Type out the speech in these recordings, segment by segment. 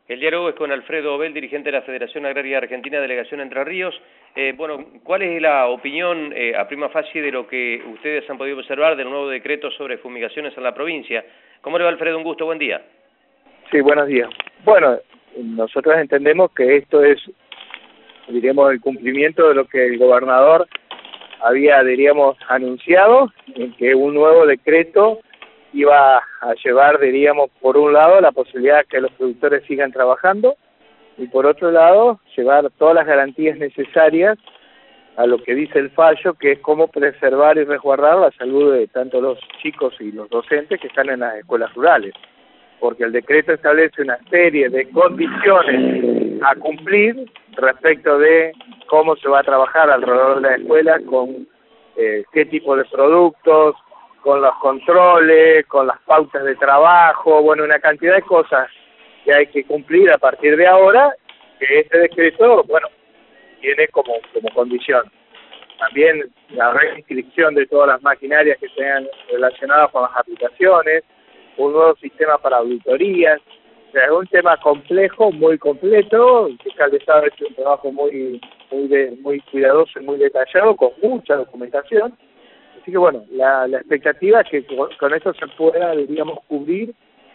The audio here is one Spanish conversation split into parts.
El diálogo es con Alfredo Obel, dirigente de la Federación Agraria Argentina, Delegación Entre Ríos. ¿Cuál es la opinión a prima facie de lo que ustedes han podido observar del nuevo decreto sobre fumigaciones en la provincia? ¿Cómo le va, Alfredo? Un gusto, buen día. Sí, buenos días. Bueno, nosotros entendemos que esto es, diríamos, el cumplimiento de lo que el gobernador había, diríamos, anunciado, en que un nuevo decreto iba a llevar, diríamos, por un lado, la posibilidad de que los productores sigan trabajando y por otro lado, llevar todas las garantías necesarias a lo que dice el fallo, que es cómo preservar y resguardar la salud de tanto los chicos y los docentes que están en las escuelas rurales, porque el decreto establece una serie de condiciones a cumplir respecto de cómo se va a trabajar alrededor de la escuela, con qué tipo de productos, con los controles, con las pautas de trabajo, bueno, una cantidad de cosas que hay que cumplir a partir de ahora, que este decreto, bueno, tiene como condición. También la reinscripción de todas las maquinarias que sean relacionadas con las aplicaciones, un nuevo sistema para auditorías. O sea, es un tema complejo, muy completo. El fiscal de Estado ha hecho un trabajo muy cuidadoso y muy detallado, con mucha documentación. Así que bueno, la expectativa es que con esto se pueda, diríamos, cubrir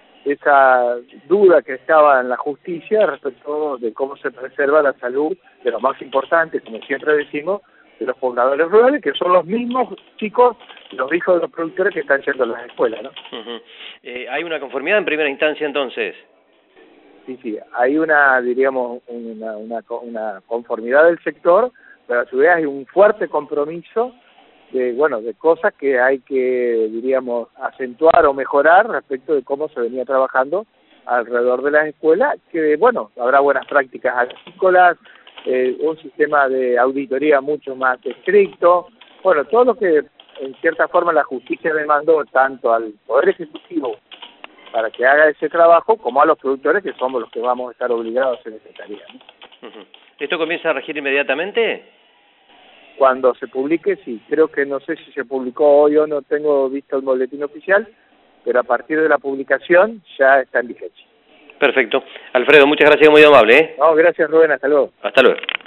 esa duda que estaba en la justicia respecto de cómo se preserva la salud de los más importantes, como siempre decimos, de los pobladores rurales, que son los mismos chicos, los hijos de los productores que están yendo a las escuelas, ¿no? ¿Hay una conformidad en primera instancia entonces? Sí, hay diríamos, una conformidad del sector, pero a su vez hay un fuerte compromiso de cosas que hay que, diríamos, acentuar o mejorar respecto de cómo se venía trabajando alrededor de las escuelas, que, bueno, habrá buenas prácticas agrícolas, un sistema de auditoría mucho más estricto, bueno, todo lo que en cierta forma la justicia demandó tanto al Poder Ejecutivo para que haga ese trabajo, como a los productores, que somos los que vamos a estar obligados a hacer esa tarea, ¿no? ¿Esto comienza a regir inmediatamente? Cuando se publique, sí. Creo que no sé si se publicó hoy o no, tengo visto el boletín oficial, pero a partir de la publicación ya está en vigencia. Perfecto. Alfredo, muchas gracias, muy amable, ¿eh? No, gracias, Rubén, hasta luego. Hasta luego.